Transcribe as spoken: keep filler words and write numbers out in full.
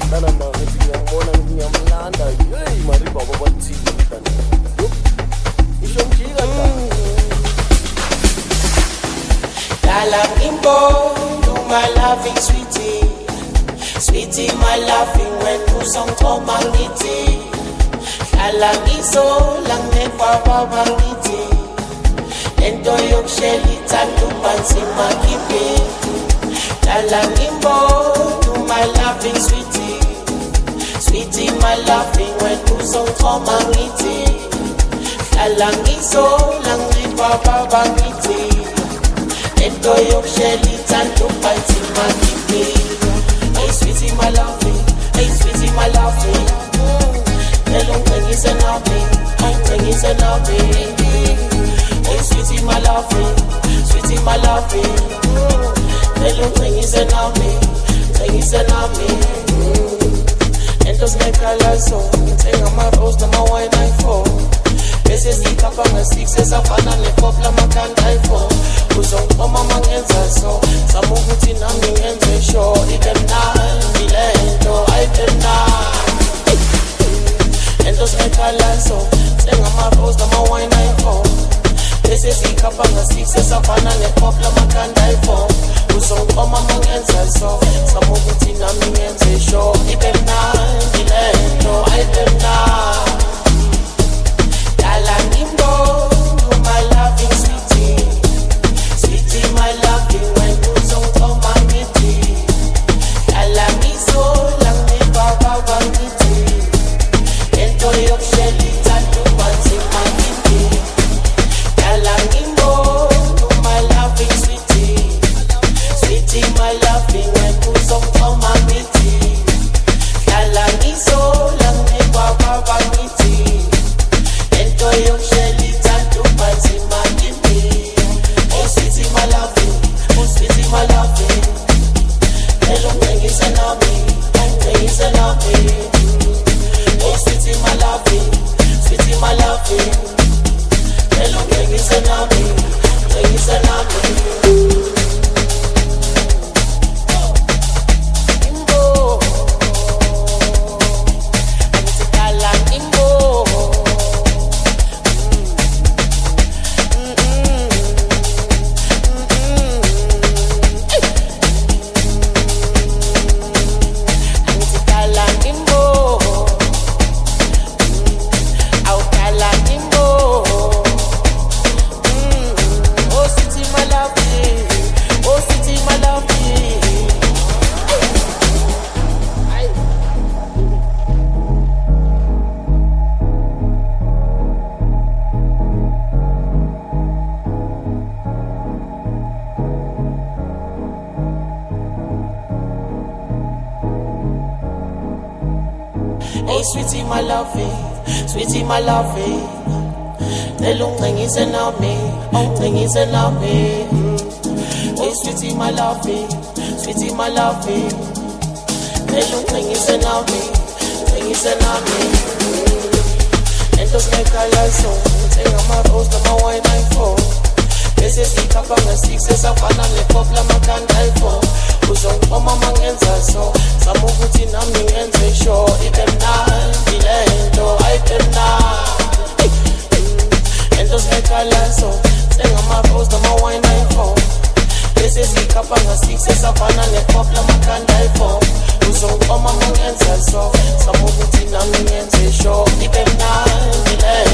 Hey, sweetie, my lovey, sweetie, my lovey. The long thing is in me, oh, thing is in me. Hey, sweetie, my lovey, sweetie, my lovey. The long thing is in me, thing is in me. Entonces me cae so, tengo más voz, no me voy a info. Veces si capa me six, esa pana le popla makanda ifo. Uzongoma mangenza so, samukuthi nami ngenze sure. Item nine, dilendo, item nine. Entonces me cae so, tengo más voz, no me voy a info. Veces si capa me six, esa pana le popla makanda ifo. Uzongoma mangenza so, samukuthi nami ngenze sure. Item nine, dilendo.